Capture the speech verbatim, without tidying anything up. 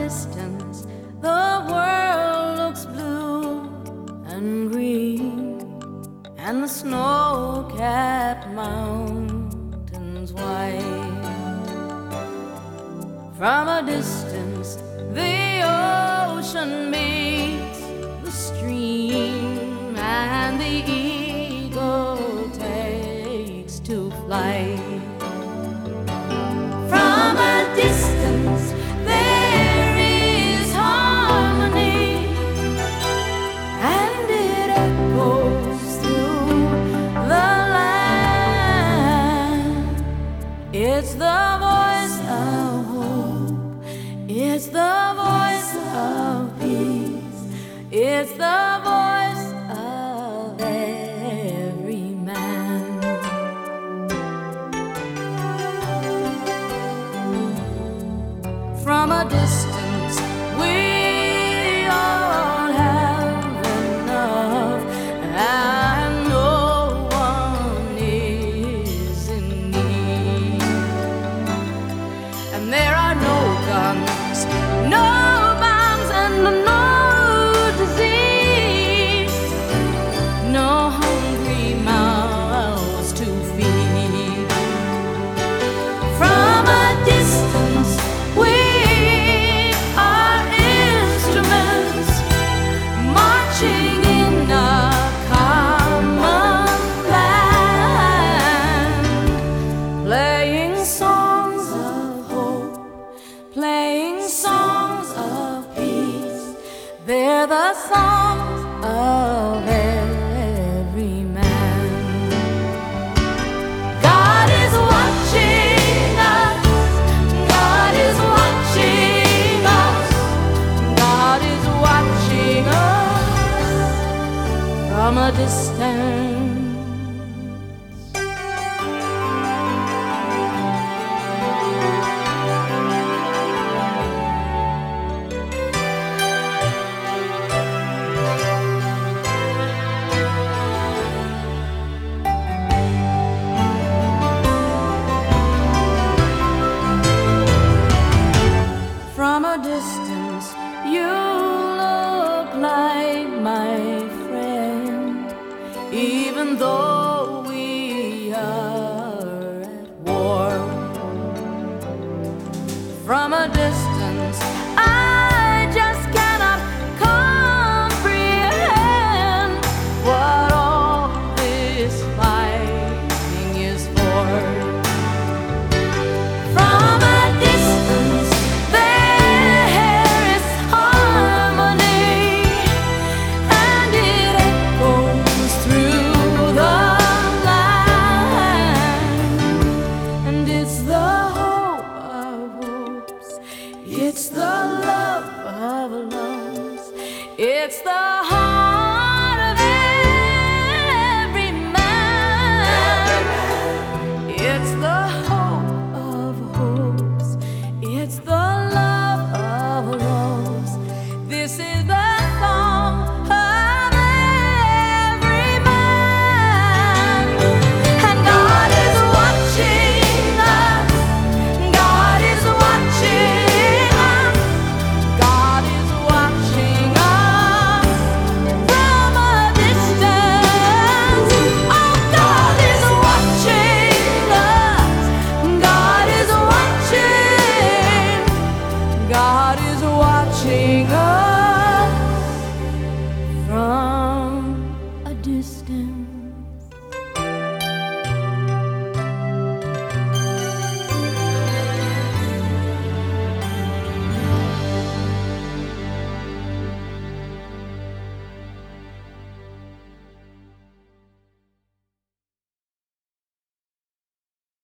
distance, the world looks blue and green, and the snow-capped mountains white. From a distance, the ocean meets the stream, and the eagle takes to flight. From a distance, there is harmony, and it echoes through the land. It's the voice of hope, it's the voice of peace, it's the voice of every man. From a distance, we all have enough, and no one is in need. And there are no guns, no bombs, and no disease, no hungry mouths to feed. From a distance, we are instruments marching in a common land, playing songs of hope, playing songs of peace. They're the songs of every man. God is watching us, God is watching us, God is watching us from a distance. From a distance, you look like my friend, even though we are at war. From a distance, I just cannot comprehend what all this fighting is for. From a distance, there is harmony, and it echoes through the land. And it's the hope of hopes, it's the love of loves, it's the heart